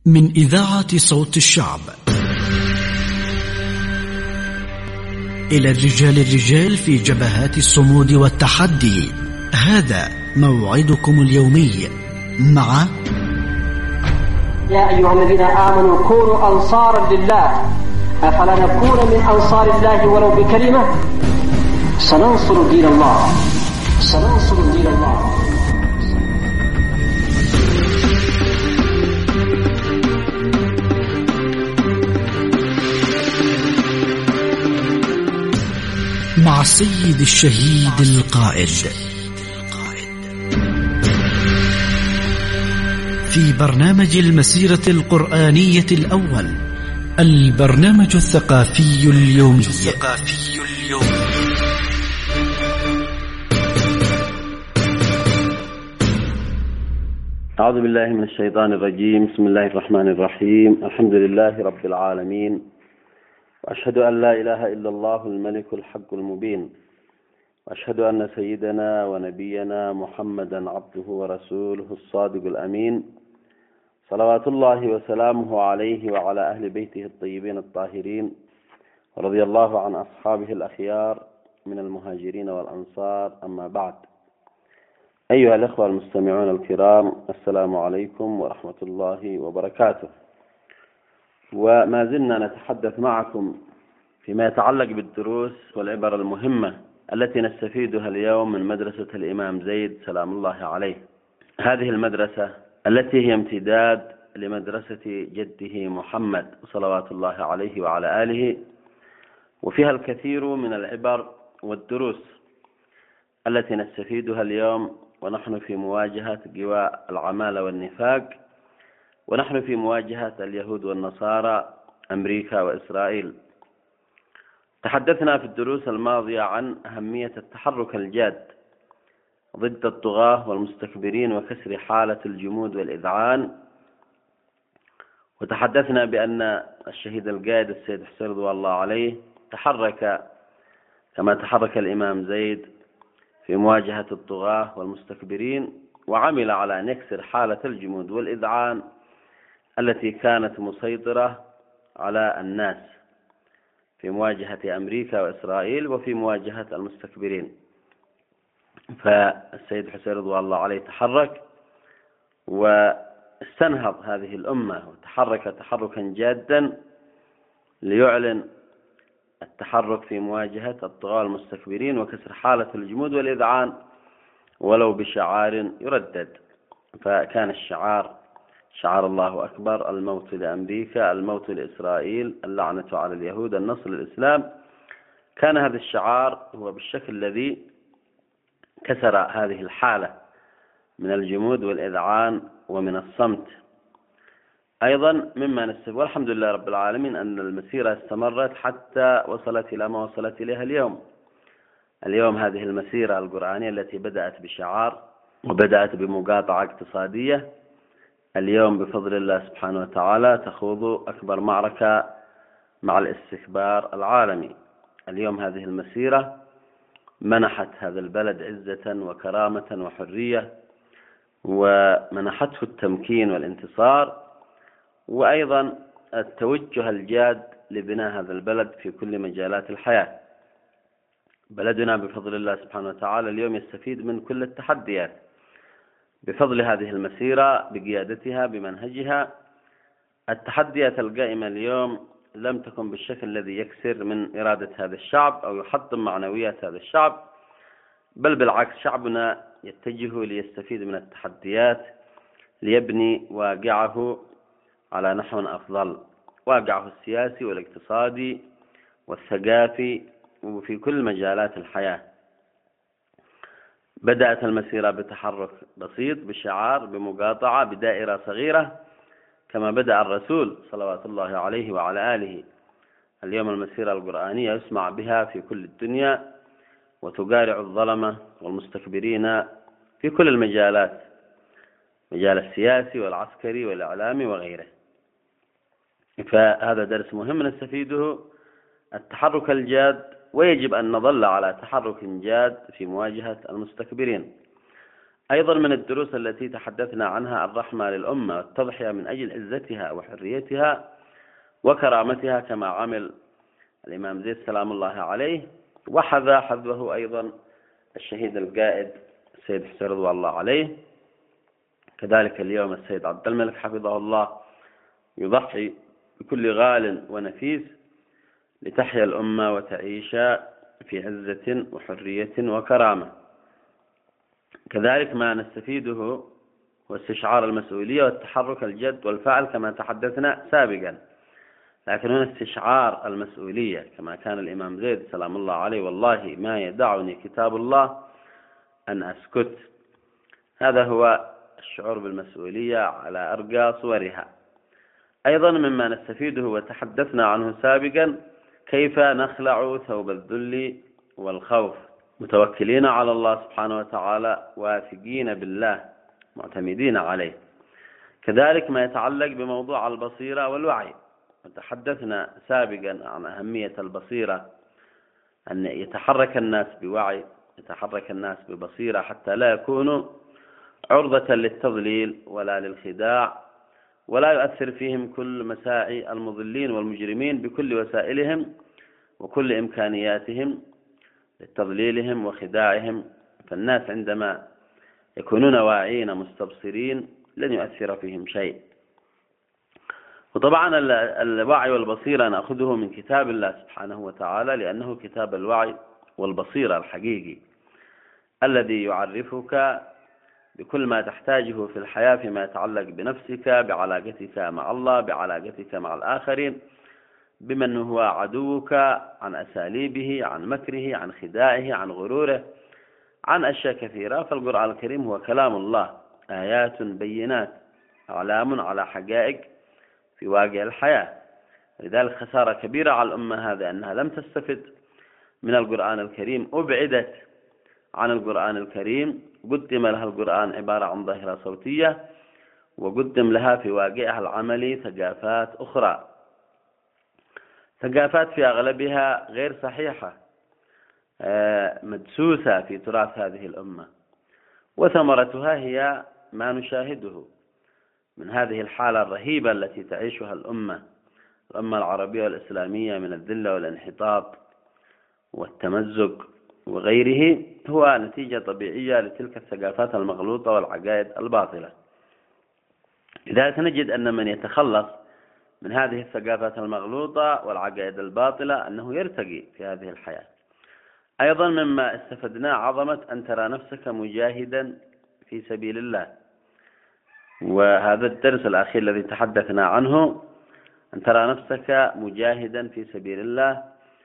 من إذاعة صوت الشعب إلى الرجال في جبهات الصمود والتحدي. هذا موعدكم اليومي مع يا أيها الذين آمنوا كونوا أنصارا لله أفلا نكون من أنصار الله ولو بكلمة. سننصر دين الله، سننصر دين الله. مع السيد الشهيد القائد في برنامج المسيرة القرآنية الأول، البرنامج الثقافي اليومي. أعوذ بالله من الشيطان الرجيم. بسم الله الرحمن الرحيم. الحمد لله رب العالمين، وأشهد أن لا إله إلا الله الملك الحق المبين، وأشهد أن سيدنا ونبينا محمدا عبده ورسوله الصادق الأمين، صلوات الله وسلامه عليه وعلى أهل بيته الطيبين الطاهرين، ورضي الله عن أصحابه الأخيار من المهاجرين والأنصار. أما بعد، أيها الأخوة المستمعون الكرام، السلام عليكم ورحمة الله وبركاته. وما زلنا نتحدث معكم فيما يتعلق بالدروس والعبر المهمة التي نستفيدها اليوم من مدرسة الإمام زيد سلام الله عليه. هذه المدرسة التي هي امتداد لمدرسة جده محمد صلوات الله عليه وعلى آله، وفيها الكثير من العبر والدروس التي نستفيدها اليوم ونحن في مواجهة جواء العمالة والنفاق، ونحن في مواجهة اليهود والنصارى أمريكا وإسرائيل. تحدثنا في الدروس الماضية عن أهمية التحرك الجاد ضد الطغاة والمستكبرين وكسر حالة الجمود والإذعان، وتحدثنا بأن الشهيد القائد السيد حسين رضوان الله عليه تحرك كما تحرك الإمام زيد في مواجهة الطغاة والمستكبرين، وعمل على أن يكسر حالة الجمود والإذعان التي كانت مسيطرة على الناس في مواجهة أمريكا وإسرائيل وفي مواجهة المستكبرين. فالسيد حسين رضوان الله عليه تحرك واستنهض هذه الأمة وتحرك تحركا جادا ليعلن التحرك في مواجهة الطغاة والمستكبرين وكسر حالة الجمود والإذعان ولو بشعار يردد. فكان الشعار شعار الله أكبر، الموت لأمريكا، الموت لإسرائيل، اللعنة على اليهود، النصر للإسلام. كان هذا الشعار هو بالشكل الذي كسر هذه الحالة من الجمود والإذعان ومن الصمت. أيضا مما نستفيد والحمد لله رب العالمين أن المسيرة استمرت حتى وصلت إلى ما وصلت إليها اليوم. اليوم هذه المسيرة القرآنية التي بدأت بشعار وبدأت بمقاطعة اقتصادية، اليوم بفضل الله سبحانه وتعالى تخوض أكبر معركة مع الاستكبار العالمي. اليوم هذه المسيرة منحت هذا البلد عزة وكرامة وحرية، ومنحته التمكين والانتصار، وأيضا التوجه الجاد لبناء هذا البلد في كل مجالات الحياة. بلدنا بفضل الله سبحانه وتعالى اليوم يستفيد من كل التحديات بفضل هذه المسيرة بقيادتها بمنهجها. التحديات القائمة اليوم لم تكن بالشكل الذي يكسر من إرادة هذا الشعب أو يحطم معنويات هذا الشعب، بل بالعكس، شعبنا يتجه ليستفيد من التحديات ليبني واقعه على نحو أفضل، واقعه السياسي والاقتصادي والثقافي وفي كل مجالات الحياة. بدأت المسيرة بتحرك بسيط بشعار بمقاطعة بدائرة صغيرة كما بدأ الرسول صلوات الله عليه وعلى آله. اليوم المسيرة القرآنية يسمع بها في كل الدنيا وتقارع الظلمة والمستكبرين في كل المجالات، مجال السياسي والعسكري والإعلامي وغيره. فهذا درس مهم نستفيده، التحرك الجاد، ويجب أن نظل على تحرك جاد في مواجهة المستكبرين. أيضا من الدروس التي تحدثنا عنها الرحمة للأمة والتضحية من أجل عزتها وحريتها وكرامتها، كما عمل الإمام زيد سلام الله عليه، وحذا حذوه أيضا الشهيد القائد السيد حسين رضوان الله عليه. كذلك اليوم السيد عبد الملك حفظه الله يضحي بكل غال ونفيس لتحيا الأمة وتعيش في عزة وحرية وكرامة. كذلك ما نستفيده هو استشعار المسؤولية والتحرك الجد والفعل كما تحدثنا سابقا، لكن هنا استشعار المسؤولية كما كان الإمام زيد سلام الله عليه: والله ما يدعني كتاب الله أن أسكت. هذا هو الشعور بالمسؤولية على أرقى صورها. أيضا مما نستفيده وتحدثنا عنه سابقا كيف نخلع ثوب الذل والخوف متوكلين على الله سبحانه وتعالى، واثقين بالله معتمدين عليه. كذلك ما يتعلق بموضوع البصيرة والوعي، وتحدثنا سابقا عن أهمية البصيرة، أن يتحرك الناس بوعي، يتحرك الناس ببصيرة حتى لا يكونوا عرضة للتضليل ولا للخداع، ولا يؤثر فيهم كل مساعي المضلين والمجرمين بكل وسائلهم وكل إمكانياتهم لتضليلهم وخداعهم. فالناس عندما يكونون واعين مستبصرين لن يؤثر فيهم شيء. وطبعا الوعي والبصيرة نأخذه من كتاب الله سبحانه وتعالى، لأنه كتاب الوعي والبصيرة الحقيقي الذي يعرفك بكل ما تحتاجه في الحياة فيما يتعلق بنفسك، بعلاقتك مع الله، بعلاقتك مع الآخرين، بمن هو عدوك، عن أساليبه، عن مكره، عن خداعه، عن غروره، عن أشياء كثيرة. فالقرآن الكريم هو كلام الله، آيات بينات، أعلام على حقائق في واقع الحياة. لذلك خسارة كبيرة على الأمة هذا أنها لم تستفد من القرآن الكريم، أبعدت عن القرآن الكريم، قدم لها القرآن عبارة عن ظاهرة صوتية، وقدم لها في واقعها العملي ثقافات أخرى، ثقافات في أغلبها غير صحيحة، مدسوسة في تراث هذه الأمة، وثمرتها هي ما نشاهده من هذه الحالة الرهيبة التي تعيشها الأمة العربية والإسلامية من الذلة والانحطاط والتمزق وغيره، هو نتيجة طبيعية لتلك الثقافات المغلوطة والعقائد الباطلة. لذلك نجد أن من يتخلص من هذه الثقافات المغلوطة والعقائد الباطلة أنه يرتقي في هذه الحياة. أيضا مما استفدناه عظمة أن ترى نفسك مجاهدا في سبيل الله، وهذا الدرس الأخير الذي تحدثنا عنه، أن ترى نفسك مجاهدا في سبيل الله.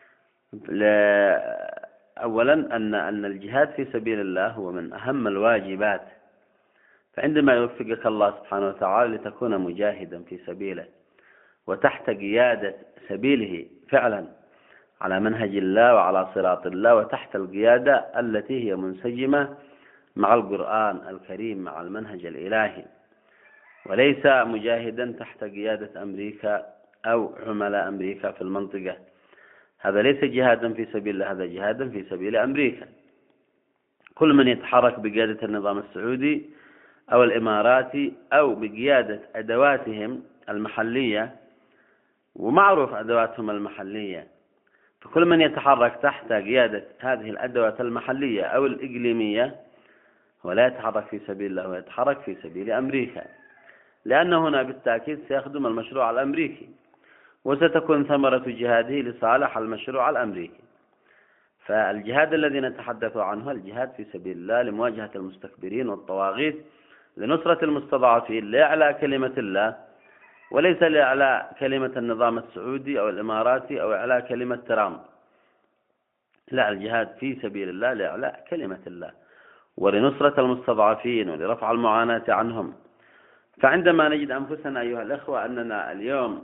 أولا أن الجهاد في سبيل الله هو من أهم الواجبات، فعندما يوفقك الله سبحانه وتعالى لتكون مجاهدا في سبيله وتحت قيادة سبيله فعلا على منهج الله وعلى صراط الله، وتحت القيادة التي هي منسجمة مع القرآن الكريم مع المنهج الإلهي، وليس مجاهدا تحت قيادة أمريكا أو عملاء أمريكا في المنطقة. هذا ليس جهادا في سبيل الله، هذا جهادا في سبيل أمريكا. كل من يتحرك بقيادة النظام السعودي أو الإماراتي أو بقيادة أدواتهم المحلية، ومعروف أدواتهم المحلية، فكل من يتحرك تحت قيادة هذه الأدوات المحلية أو الإقليمية هو لا يتحرك في سبيل الله، ويتحرك في سبيل أمريكا، لأن هنا بالتأكيد سيخدم المشروع الأمريكي، وستكون ثمرة جهاده لصالح المشروع الأمريكي. فالجهاد الذي نتحدث عنه الجهاد في سبيل الله لمواجهة المستكبرين والطواغيت، لنصرة المستضعفين، لإعلاء كلمة الله، وليس لإعلاء كلمة النظام السعودي أو الإماراتي أو إعلاء كلمة ترامب. لا، الجهاد في سبيل الله لإعلاء كلمة الله ولنصرة المستضعفين ولرفع المعاناة عنهم. فعندما نجد أنفسنا أيها الأخوة أننا اليوم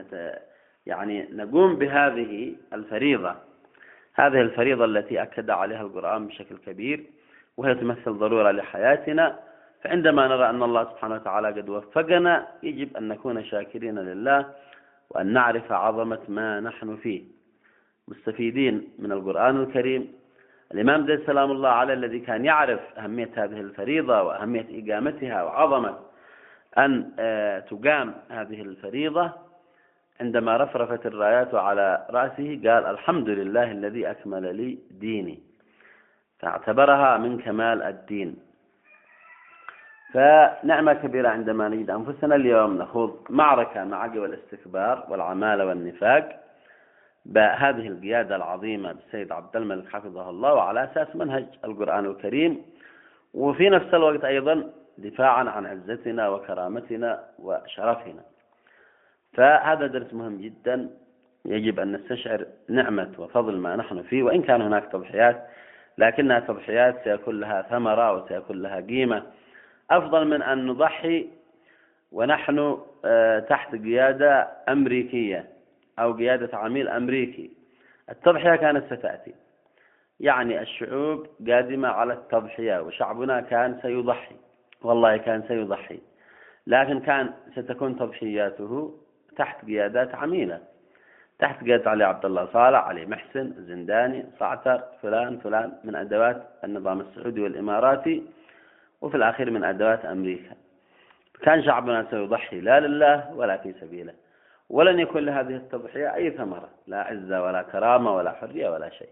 نقوم بهذه الفريضة، هذه الفريضة التي أكد عليها القرآن بشكل كبير، وهي تمثل ضرورة لحياتنا، فعندما نرى أن الله سبحانه وتعالى قد وفقنا يجب أن نكون شاكرين لله، وأن نعرف عظمة ما نحن فيه، مستفيدين من القرآن الكريم الإمام زيد سلام الله عليه الذي كان يعرف أهمية هذه الفريضة وأهمية إقامتها وعظمة أن تقام هذه الفريضة، عندما رفرفت الرايات على رأسه قال الحمد لله الذي أكمل لي ديني، فاعتبرها من كمال الدين. فنعمة كبيرة عندما نجد أنفسنا اليوم نخوض معركة مع عقب الاستكبار والعمالة والنفاق بهذه القيادة العظيمة بالسيد عبد الملك حفظه الله، وعلى أساس منهج القرآن الكريم، وفي نفس الوقت أيضا دفاعا عن عزتنا وكرامتنا وشرفنا. فهذا درس مهم جدا، يجب أن نستشعر نعمة وفضل ما نحن فيه، وإن كان هناك تضحيات لكنها تضحيات سيكون لها ثمرة وسيكون لها قيمة أفضل من أن نضحي ونحن تحت قيادة أمريكية أو قيادة عميل أمريكي. التضحية كانت ستأتي، يعني الشعوب قادمة على التضحية، وشعبنا كان سيضحي، والله كان سيضحي، لكن ستكون تضحياته تحت قيادات عميلة، تحت قيادة علي عبد الله صالح، علي محسن، زنداني، صعتر، فلان من أدوات النظام السعودي والإماراتي، وفي الأخير من أدوات أمريكا. كان شعبنا سيضحي لا لله ولا في سبيله، ولن يكون لهذه التضحية أي ثمرة، لا عزة ولا كرامة ولا حرية ولا شيء.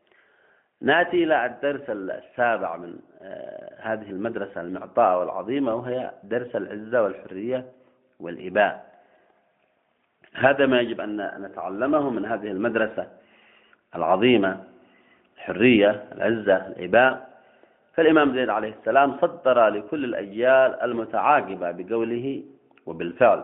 نأتي إلى الدرس السابع من هذه المدرسة المعطاءة والعظيمة، وهي درس العزة والحرية والإباء. هذا ما يجب أن نتعلمه من هذه المدرسة العظيمة، الحرية، العزة، الإباء. فالإمام زيد عليه السلام صدر لكل الأجيال المتعاقبة بقوله وبالفعل،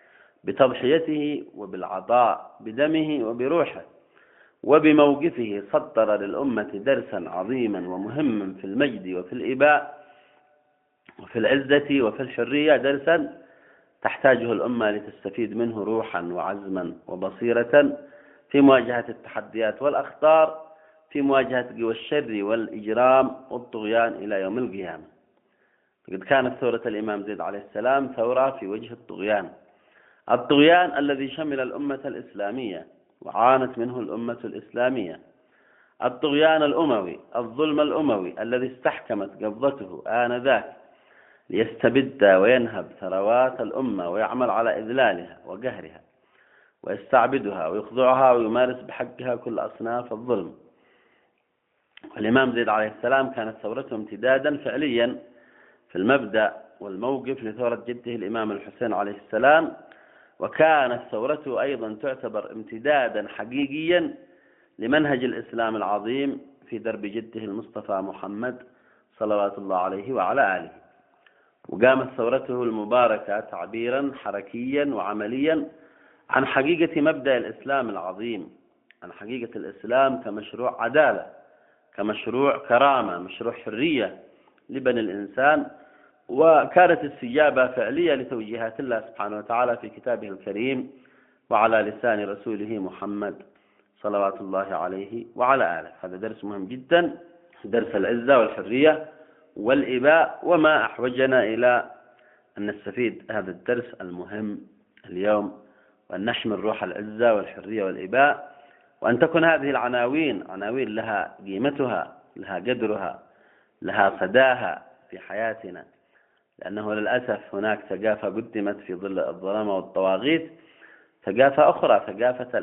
بتضحيته وبالعطاء، بدمه وبروحه وبموقفه، صدر للأمة درسا عظيما ومهما في المجد وفي الإباء وفي العزة وفي الحرية، درسا تحتاجه الأمة لتستفيد منه روحا وعزما وبصيرة في مواجهة التحديات والأخطار، في مواجهة قوى الشر والإجرام والطغيان إلى يوم القيامة. قد كانت ثورة الإمام زيد عليه السلام ثورة في وجه الطغيان الذي شمل الأمة الإسلامية وعانت منه الأمة الإسلامية، الطغيان الأموي، الظلم الأموي الذي استحكمت قبضته آنذاك ليستبد وينهب ثروات الأمة ويعمل على إذلالها وقهرها ويستعبدها ويخضعها ويمارس بحقها كل أصناف الظلم. الإمام زيد عليه السلام كانت ثورته امتدادا فعليا في المبدأ والموقف لثورة جده الإمام الحسين عليه السلام، وكانت ثورته أيضا تعتبر امتدادا حقيقيا لمنهج الإسلام العظيم في درب جده المصطفى محمد صلوات الله عليه وعلى آله. وقامت ثورته المباركة تعبيرا حركيا وعمليا عن حقيقة مبدأ الإسلام العظيم، عن حقيقة الإسلام كمشروع عدالة، كمشروع كرامة، مشروع حرية لبني الإنسان. وكانت استجابة فعلية لتوجيهات الله سبحانه وتعالى في كتابه الكريم وعلى لسان رسوله محمد صلوات الله عليه وعلى آله. هذا درس مهم جدا، درس العزة والحرية والإباء، وما أحوجنا إلى أن نستفيد هذا الدرس المهم اليوم، وأن نحمل روح العزة والحرية والإباء، وأن تكون هذه العناوين عناوين لها قيمتها، لها قدرها، لها صداها في حياتنا، لأنه للأسف هناك ثقافة قدمت في ظل الظلام والطواغيت، ثقافة أخرى، ثقافة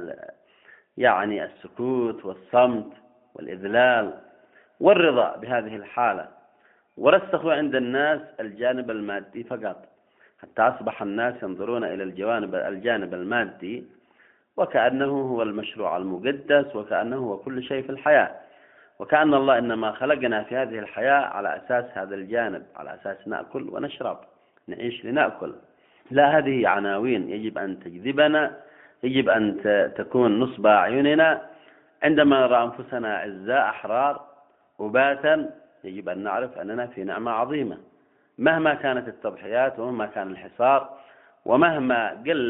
يعني السكوت والصمت والإذلال والرضا بهذه الحالة، ورسخوا عند الناس الجانب المادي فقط، حتى أصبح الناس ينظرون إلى الجانب المادي وكأنه هو المشروع المقدس، وكأنه هو كل شيء في الحياة، وكأن الله إنما خلقنا في هذه الحياة على أساس هذا الجانب، على أساس نأكل ونشرب، نعيش لنأكل. لا، هذه عناوين يجب أن تجذبنا، يجب أن تكون نصب أعيننا. عندما نرى أنفسنا أعزاء أحرار وباتا، يجب أن نعرف أننا في نعمة عظيمة، مهما كانت التضحيات ومهما كان الحصار ومهما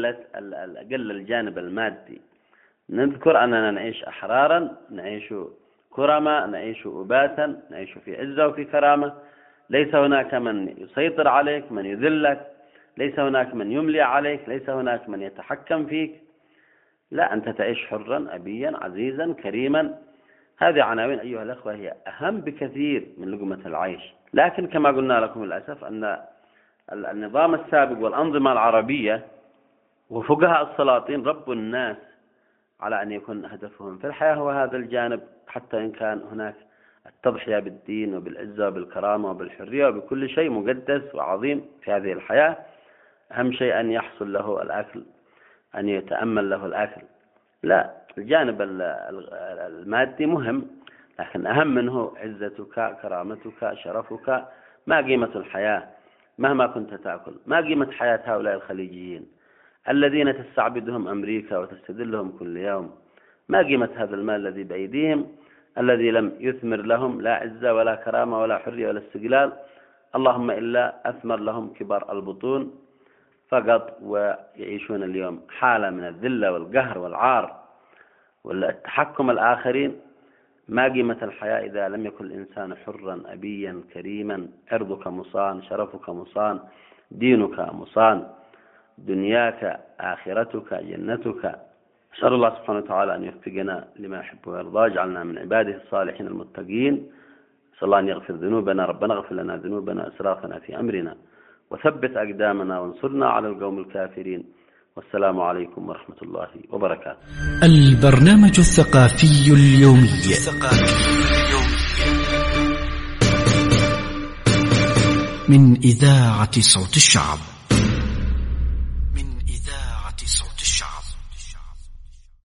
قل الجانب المادي. نذكر أننا نعيش أحرارا، نعيش كرما، نعيش أباتا، نعيش في عزة وفي كرامة. ليس هناك من يسيطر عليك، من يذلك، ليس هناك من يملي عليك، ليس هناك من يتحكم فيك. لا، أنت تعيش حرا أبيا عزيزا كريما هذه عناوين أيها الأخوة هي أهم بكثير من لقمة العيش. لكن كما قلنا لكم للأسف أن النظام السابق والأنظمة العربية وفقهاء السلاطين ربوا الناس على أن يكون هدفهم في الحياة هو هذا الجانب، حتى إن كان هناك التضحية بالدين وبالعزة وبالكرامة وبالحرية وبكل شيء مقدس وعظيم في هذه الحياة. أهم شيء أن يحصل له الأكل، أن يتأمل له الأكل. لا، الجانب المادي مهم، لكن أهم منه عزتك، كرامتك، شرفك. ما قيمة الحياة مهما كنت تأكل؟ ما قيمة حياة هؤلاء الخليجيين الذين تستعبدهم أمريكا وتستدلهم كل يوم؟ ما قيمة هذا المال الذي بأيديهم الذي لم يثمر لهم لا عزة ولا كرامة ولا حرية ولا استقلال، اللهم إلا أثمر لهم كبر البطون فقط، ويعيشون اليوم حالة من الذلة والقهر والعار والتحكم الآخرين. ما قيمة الحياة إذا لم يكن الإنسان حرا أبيا كريما؟ عرضك مصان، شرفك مصان، دينك مصان، دنياك آخرتك جنتك. أسأل الله سبحانه وتعالى أن يوفقنا لما يحب ويرضى، اجعلنا من عباده الصالحين المتقين. أسأل الله أن يغفر ذنوبنا، ربنا اغفر لنا ذنوبنا وإسرافنا في أمرنا، وثبت أقدامنا وانصرنا على القوم الكافرين. والسلام عليكم ورحمة الله وبركاته. البرنامج الثقافي اليومي من إذاعة صوت الشعب.